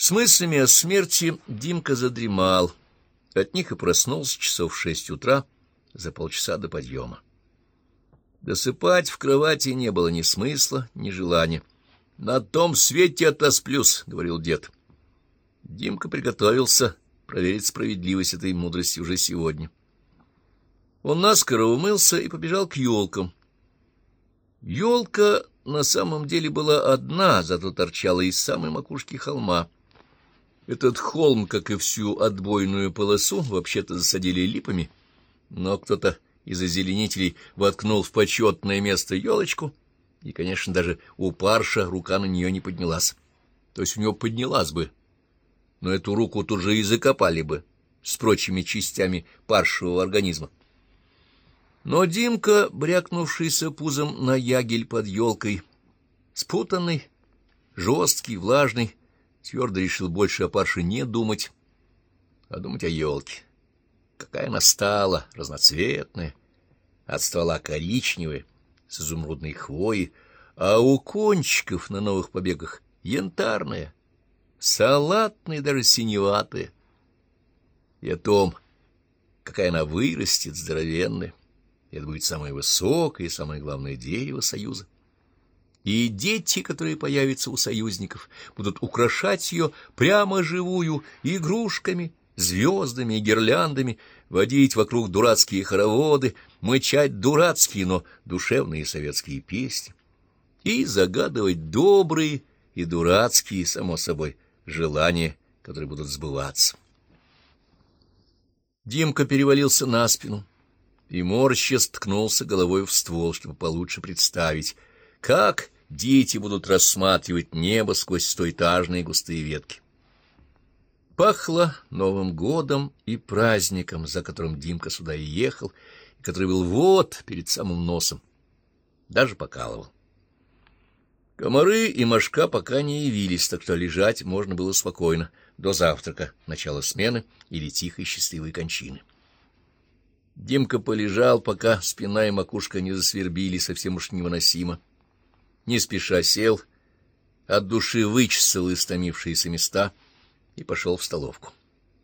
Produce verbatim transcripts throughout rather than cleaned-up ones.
С мыслями о смерти Димка задремал. От них и проснулся часов в шесть утра за полчаса до подъема. Досыпать в кровати не было ни смысла, ни желания. — На том свете отосплюсь, — говорил дед. Димка приготовился проверить справедливость этой мудрости уже сегодня. Он наскоро умылся и побежал к елкам. Елка на самом деле была одна, зато торчала из самой макушки холма. Этот холм, как и всю отбойную полосу, вообще-то засадили липами, но кто-то из озеленителей воткнул в почетное место елочку, и, конечно, даже у парша рука на нее не поднялась. То есть у него поднялась бы, но эту руку тут же и закопали бы с прочими частями паршевого организма. Но Димка, брякнувшийся пузом на ягель под елкой, спутанный, жесткий, влажный, твердо решил больше о парше не думать, а думать о елке. Какая она стала, разноцветная, от ствола коричневая, с изумрудной хвоей, а у кончиков на новых побегах янтарная, салатная, даже синеватая. И о том, какая она вырастет, здоровенная. Это будет самое высокое и самое главное дерево Союза. И дети, которые появятся у союзников, будут украшать ее прямо живую игрушками, звездами и гирляндами, водить вокруг дурацкие хороводы, мычать дурацкие, но душевные советские песни и загадывать добрые и дурацкие, само собой, желания, которые будут сбываться. Димка перевалился на спину и морщась ткнулся головой в ствол, чтобы получше представить, как дети будут рассматривать небо сквозь стоэтажные густые ветки. Пахло Новым годом и праздником, за которым Димка сюда и ехал, и который был вот перед самым носом. Даже покалывал. Комары и мошка пока не явились, так что лежать можно было спокойно до завтрака, начала смены или тихой счастливой кончины. Димка полежал, пока спина и макушка не засвербили совсем уж невыносимо. Не спеша сел, от души вычесал истомившиеся места и пошел в столовку.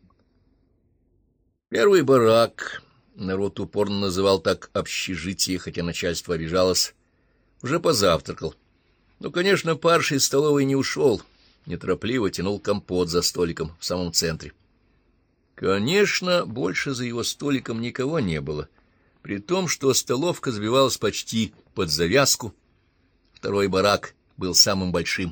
Первый барак, народ упорно называл так общежитие, хотя начальство обижалось, уже позавтракал. Ну, конечно, парш из столовой не ушел, неторопливо тянул компот за столиком в самом центре. Конечно, больше за его столиком никого не было, при том, что столовка сбивалась почти под завязку. Второй барак был самым большим.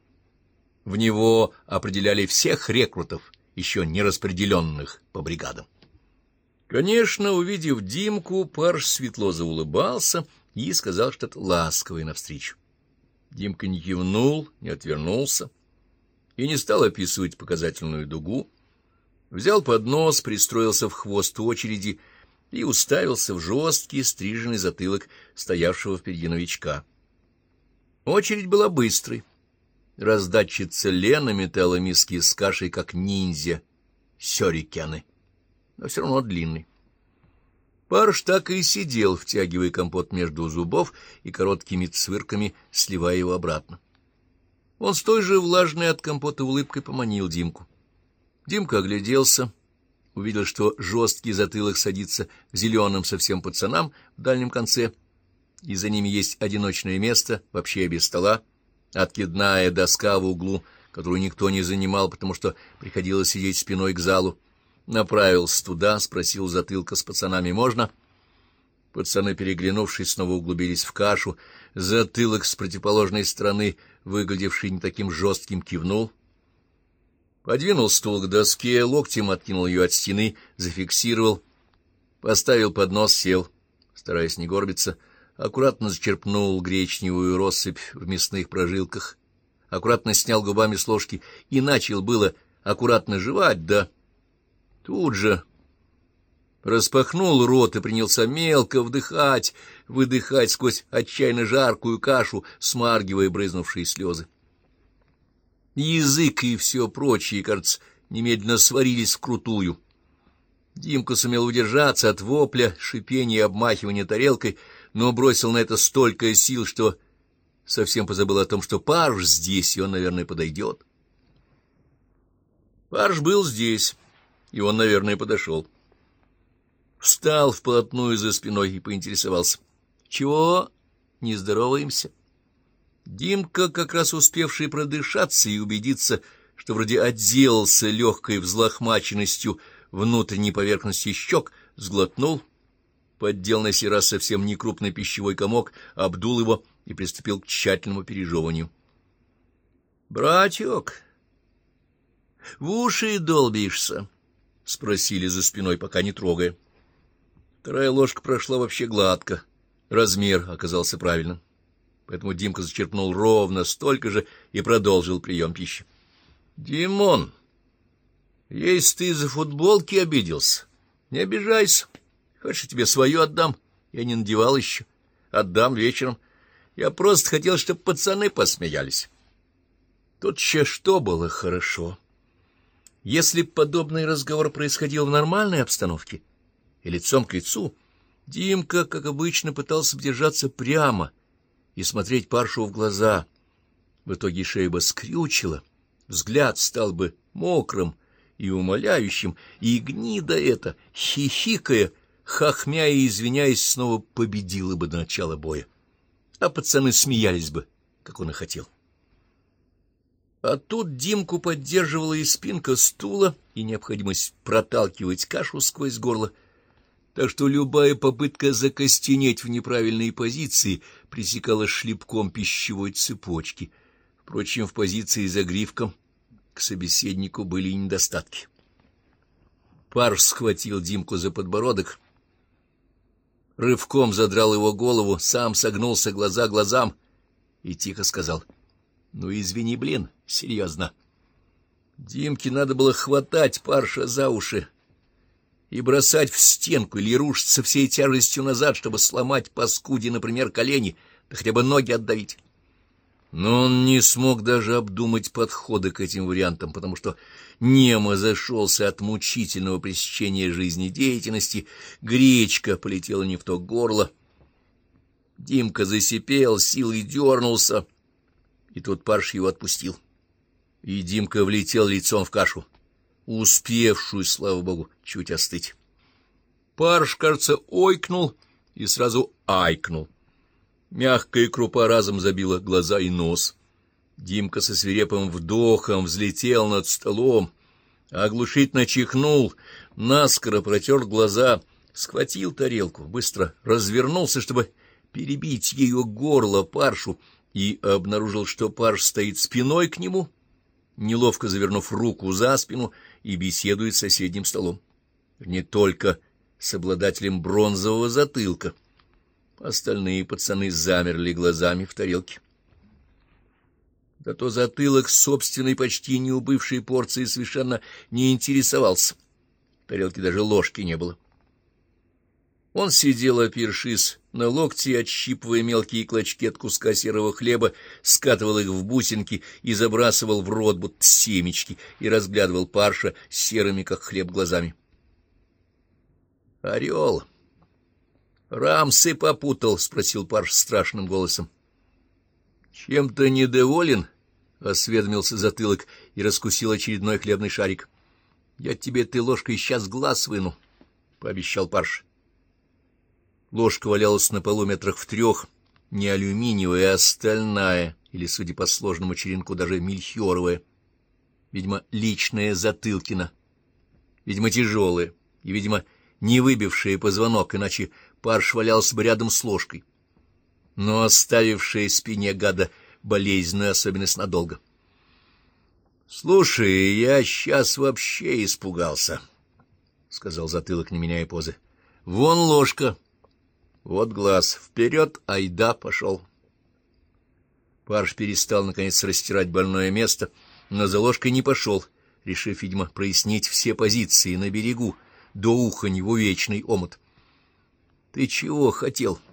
В него определяли всех рекрутов, еще не распределенных по бригадам. Конечно, увидев Димку, парш светло заулыбался и сказал что-то ласковое навстречу. Димка не кивнул, не отвернулся и не стал описывать показательную дугу. Взял поднос, пристроился в хвост очереди и уставился в жесткий стриженный затылок стоявшего впереди новичка. Очередь была быстрой. Раздатчица Лена метала миски с кашей, как ниндзя, сёрикяны, но все равно длинный. Парш так и сидел, втягивая компот между зубов и короткими цвырками, сливая его обратно. Он с той же влажной от компота улыбкой поманил Димку. Димка огляделся, увидел, что жесткий затылок садится к зеленым совсем пацанам в дальнем конце, и за ними есть одиночное место, вообще без стола, откидная доска в углу, которую никто не занимал, потому что приходилось сидеть спиной к залу. Направился туда, спросил затылка с пацанами: «Можно?» Пацаны, переглянувшись, снова углубились в кашу. Затылок с противоположной стороны, выглядевший не таким жестким, кивнул. Подвинул стул к доске, локтем откинул ее от стены, зафиксировал, поставил поднос, сел, стараясь не горбиться, аккуратно зачерпнул гречневую россыпь в мясных прожилках, аккуратно снял губами с ложки и начал было аккуратно жевать, да тут же распахнул рот и принялся мелко вдыхать, выдыхать сквозь отчаянно жаркую кашу, смаргивая брызнувшие слезы. Язык и все прочее, кажется, немедленно сварились вкрутую. Димка сумел удержаться от вопля, шипения и обмахивания тарелкой, но бросил на это столько сил, что совсем позабыл о том, что парш здесь, и он, наверное, подойдет. Парш был здесь, и он, наверное, подошел. Встал вплотную за спиной и поинтересовался. — Чего не здороваемся? Димка, как раз успевший продышаться и убедиться, что вроде отделался легкой взлохмаченностью внутренней поверхности щек, сглотнул, поддел на сей раз совсем некрупный пищевой комок, обдул его и приступил к тщательному пережевыванию. — Братек, в уши долбишься? — спросили за спиной, пока не трогая. Вторая ложка прошла вообще гладко, размер оказался правильным, поэтому Димка зачерпнул ровно столько же и продолжил прием пищи. — Димон, если ты из-за футболки обиделся, не обижайся. Хочешь, я тебе свою отдам? Я не надевал еще. Отдам вечером. Я просто хотел, чтобы пацаны посмеялись. Тут еще что было хорошо. Если б подобный разговор происходил в нормальной обстановке и лицом к лицу, Димка, как обычно, пытался держаться прямо и смотреть Паршу в глаза. В итоге шея бы скрючила, взгляд стал бы мокрым и умоляющим, и гнида эта, хихикая, хохмя и извиняясь, снова победила бы до начала боя. А пацаны смеялись бы, как он и хотел. А тут Димку поддерживала и спинка стула, и необходимость проталкивать кашу сквозь горло, так что любая попытка закостенеть в неправильные позиции пресекала шлепком пищевой цепочки. Впрочем, в позиции за гривком к собеседнику были и недостатки. Парш схватил Димку за подбородок, рывком задрал его голову, сам согнулся глаза глазам и тихо сказал: — Ну, извини, блин, серьезно. Димке надо было хватать Парша за уши и бросать в стенку или рушиться всей тяжестью назад, чтобы сломать паскуде, например, колени, да хотя бы ноги отдавить. Но он не смог даже обдумать подходы к этим вариантам, потому что немо зашелся от мучительного пресечения жизнедеятельности, гречка полетела не в то горло. Димка засипел, силой дернулся, и тут Парш его отпустил. И Димка влетел лицом в кашу, успевшую, слава богу, чуть остыть. Парш, кажется, ойкнул и сразу айкнул. Мягкая крупа разом забила глаза и нос. Димка со свирепым вдохом взлетел над столом, оглушительно чихнул, наскоро протер глаза, схватил тарелку, быстро развернулся, чтобы перебить ее горло Паршу, и обнаружил, что Парш стоит спиной к нему, неловко завернув руку за спину, и беседует с соседним столом. Не только с обладателем бронзового затылка. Остальные пацаны замерли глазами в тарелке. Зато затылок собственной почти не убывшей порции совершенно не интересовался. В тарелке даже ложки не было. Он сидел, опершись на локти, отщипывая мелкие клочки от куска серого хлеба, скатывал их в бусинки и забрасывал в рот будто семечки, и разглядывал Парша серыми, как хлеб, глазами. — Орел! Рамсы попутал? — спросил Парш страшным голосом. — Чем-то недоволен? — осведомился затылок и раскусил очередной хлебный шарик. — Я тебе этой ложкой сейчас глаз выну, — пообещал Парш. Ложка валялась на полу метрах в трех, не алюминиевая, а стальная, или, судя по сложному черенку, даже мельхиоровая. Видимо, личная Затылкина, видимо, тяжелая и, видимо, не выбившая позвонок, иначе Парш валялся бы рядом с ложкой, но оставившая в спине гада болезненную особенность надолго. — Слушай, я сейчас вообще испугался, — сказал затылок, не меняя позы. — Вон ложка. Вот глаз. Вперед, айда, пошел. Парш перестал, наконец, растирать больное место, но за ложкой не пошел, решив, видимо, прояснить все позиции на берегу, до уха не в увечный омут. — Ты чего хотел?